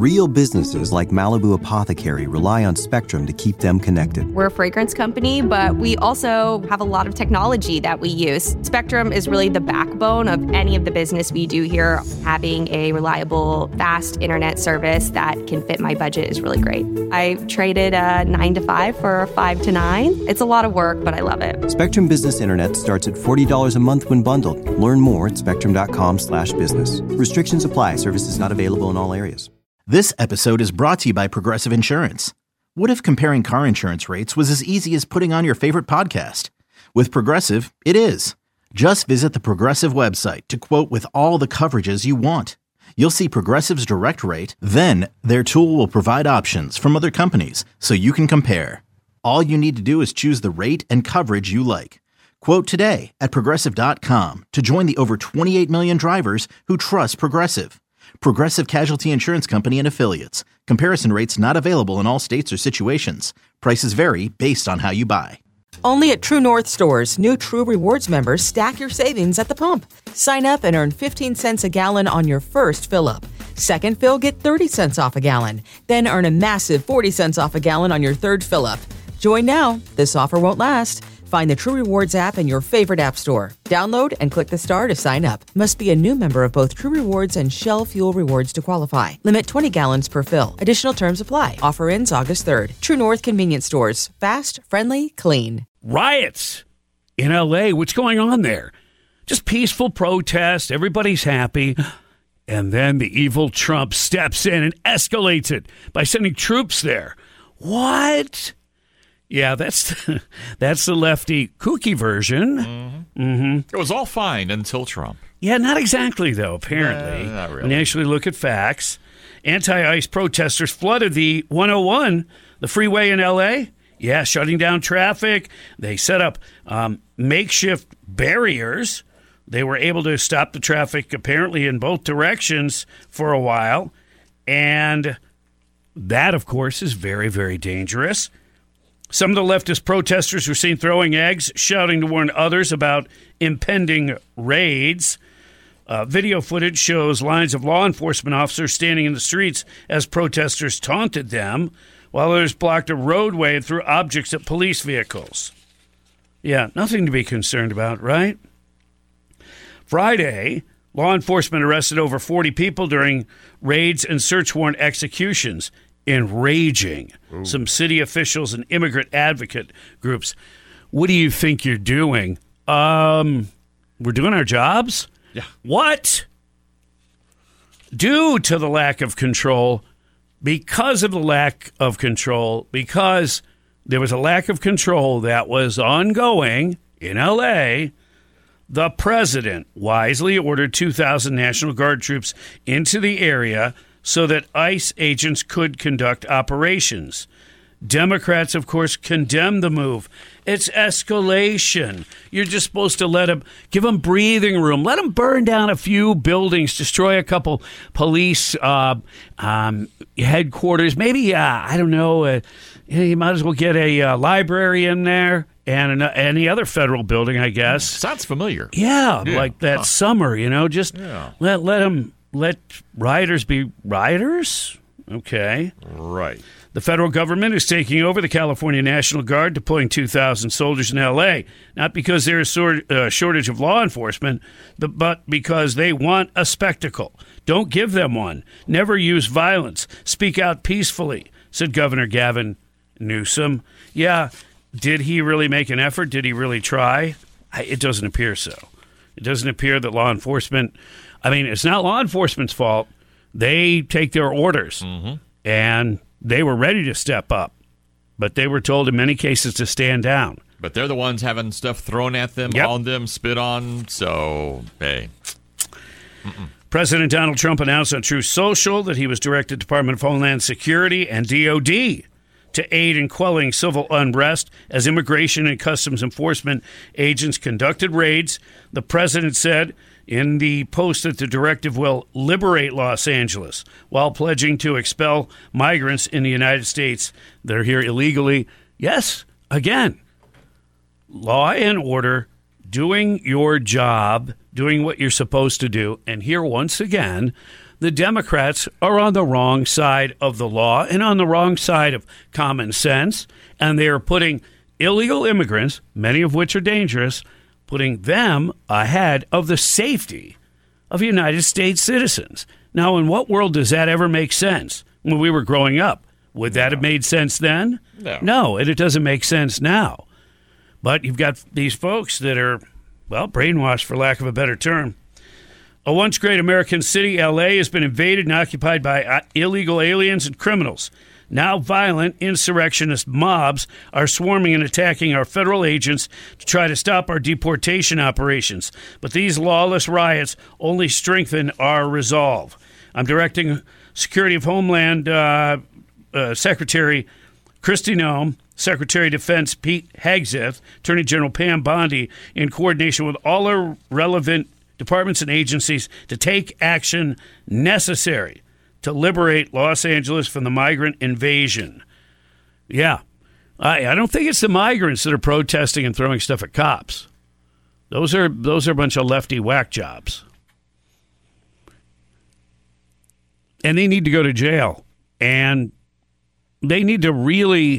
Real businesses like Malibu Apothecary rely on Spectrum to keep them connected. We're a fragrance company, but we also have a lot of technology that we use. Spectrum is really the backbone of any of the business we do here. Having a reliable, fast internet service that can fit my budget is really great. I traded a 9 to 5 for a 5 to 9. It's a lot of work, but I love it. Spectrum Business Internet starts at $40 a month when bundled. Learn more at spectrum.com/business. Restrictions apply. Services not available in all areas. This episode is brought to you by Progressive Insurance. What if comparing car insurance rates was as easy as putting on your favorite podcast? With Progressive, it is. Just visit the Progressive website to quote with all the coverages you want. You'll see Progressive's direct rate, then their tool will provide options from other companies so you can compare. All you need to do is choose the rate and coverage you like. Quote today at Progressive.com to join the over 28 million drivers who trust Progressive. Progressive Casualty Insurance Company and Affiliates. Comparison rates not available in all states or situations. Prices vary based on how you buy. Only at True North stores, new True Rewards members stack your savings at the pump. Sign up and earn 15 cents a gallon on your first fill-up. Second fill, get 30 cents off a gallon. Then earn a massive 40 cents off a gallon on your third fill-up. Join now. This offer won't last. Find the True Rewards app in your favorite app store. Download and click the star to sign up. Must be a new member of both True Rewards and Shell Fuel Rewards to qualify. Limit 20 gallons per fill. Additional terms apply. Offer ends August 3rd. True North Convenience Stores. Fast, friendly, clean. Riots in L.A. What's going on there? Just peaceful protest. Everybody's happy. And then the evil Trump steps in and escalates it by sending troops there. What? Yeah, that's the lefty kooky version. Mm-hmm. Mm-hmm. It was all fine until Trump. Yeah, not exactly, though, apparently. Not really. When you actually look at facts, anti-ICE protesters flooded the 101, the freeway in L.A., yeah, shutting down traffic. They set up makeshift barriers. They were able to stop the traffic, apparently, in both directions for a while. And that, of course, is very, very dangerous. Some of the leftist protesters were seen throwing eggs, shouting to warn others about impending raids. Video footage shows lines of law enforcement officers standing in the streets as protesters taunted them, while others blocked a roadway and threw objects at police vehicles. Yeah, nothing to be concerned about, right? Friday, law enforcement arrested over 40 people during raids and search warrant executions. Enraging. Ooh. Some city officials and immigrant advocate groups. What do you think you're doing? We're doing our jobs? Yeah. What? Due to the lack of control, because of the lack of control, because there was a lack of control that was ongoing in L.A., the president wisely ordered 2,000 National Guard troops into the area so that ICE agents could conduct operations. Democrats, of course, condemn the move. It's escalation. You're just supposed to give them breathing room. Let them burn down a few buildings, destroy a couple police headquarters. Maybe, I don't know, you might as well get a library in there and any other federal building, I guess. Sounds familiar. Yeah, like that summer, just let rioters be rioters? Okay. Right. The federal government is taking over the California National Guard, deploying 2,000 soldiers in L.A., not because there is a shortage of law enforcement, but because they want a spectacle. Don't give them one. Never use violence. Speak out peacefully, said Governor Gavin Newsom. Yeah, did he really make an effort? Did he really try? It doesn't appear so. It doesn't appear that law enforcement... it's not law enforcement's fault. They take their orders, and they were ready to step up, but they were told in many cases to stand down. But they're the ones having stuff thrown at them, on them, spit on, so, hey. President Donald Trump announced on Truth Social that he was directed Department of Homeland Security and DOD to aid in quelling civil unrest as immigration and customs enforcement agents conducted raids. The president said in the post that the directive will liberate Los Angeles while pledging to expel migrants in the United States that are here illegally. Yes, again, law and order, doing your job, doing what you're supposed to do. And here, once again, the Democrats are on the wrong side of the law and on the wrong side of common sense, and they are putting illegal immigrants, many of which are dangerous, putting them ahead of the safety of United States citizens. Now, in what world does that ever make sense? When we were growing up, would that have made sense then? No, and it doesn't make sense now. But you've got these folks that are, well, brainwashed, for lack of a better term. A once great American city, L.A., has been invaded and occupied by illegal aliens and criminals. Now violent insurrectionist mobs are swarming and attacking our federal agents to try to stop our deportation operations. But these lawless riots only strengthen our resolve. I'm directing Secretary of Homeland Secretary Kristi Noem, Secretary of Defense Pete Hegseth, Attorney General Pam Bondi, in coordination with all our relevant departments and agencies to take action necessary to liberate Los Angeles from the migrant invasion. Yeah, I don't think it's the migrants that are protesting and throwing stuff at cops. Those are a bunch of lefty whack jobs. And they need to go to jail. And they need to really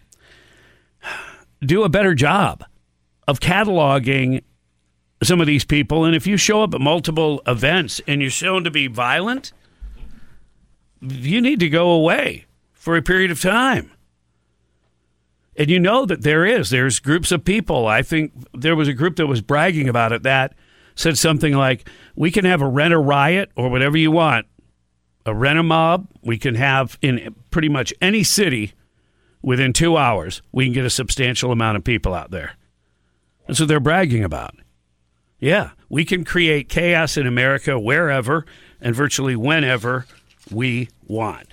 do a better job of cataloging some of these people. And if you show up at multiple events and you're shown to be violent, you need to go away for a period of time. And you know that there's groups of people. I think there was a group that was bragging about it that said something like, we can have a rent-a-riot or whatever you want, a rent-a-mob we can have in pretty much any city within 2 hours. We can get a substantial amount of people out there. That's what they're bragging about. Yeah, we can create chaos in America wherever and virtually whenever we want.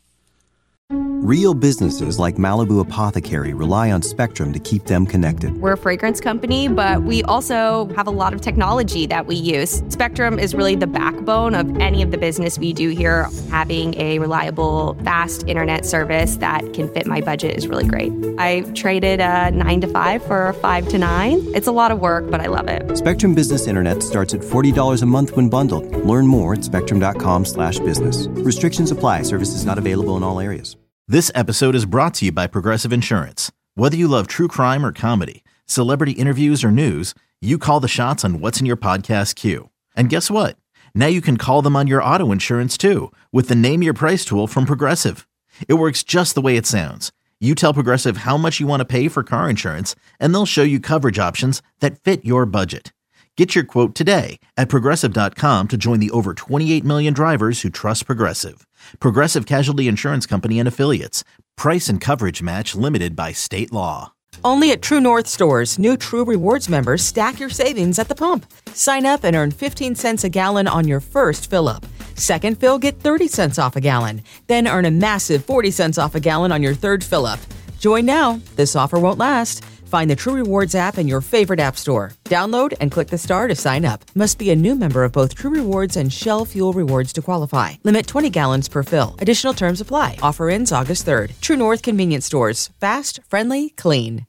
Real businesses like Malibu Apothecary rely on Spectrum to keep them connected. We're a fragrance company, but we also have a lot of technology that we use. Spectrum is really the backbone of any of the business we do here. Having a reliable, fast internet service that can fit my budget is really great. I traded a 9 to 5 for a 5 to 9. It's a lot of work, but I love it. Spectrum Business Internet starts at $40 a month when bundled. Learn more at spectrum.com/business. Restrictions apply. Services not available in all areas. This episode is brought to you by Progressive Insurance. Whether you love true crime or comedy, celebrity interviews or news, you call the shots on what's in your podcast queue. And guess what? Now you can call them on your auto insurance too with the Name Your Price tool from Progressive. It works just the way it sounds. You tell Progressive how much you want to pay for car insurance, and they'll show you coverage options that fit your budget. Get your quote today at Progressive.com to join the over 28 million drivers who trust Progressive. Progressive Casualty Insurance Company and Affiliates. Price and coverage match limited by state law. Only at True North stores, new True Rewards members stack your savings at the pump. Sign up and earn 15 cents a gallon on your first fill-up. Second fill, get 30 cents off a gallon. Then earn a massive 40 cents off a gallon on your third fill-up. Join now. This offer won't last. Find the True Rewards app in your favorite app store. Download and click the star to sign up. Must be a new member of both True Rewards and Shell Fuel Rewards to qualify. Limit 20 gallons per fill. Additional terms apply. Offer ends August 3rd. True North Convenience Stores. Fast, friendly, clean.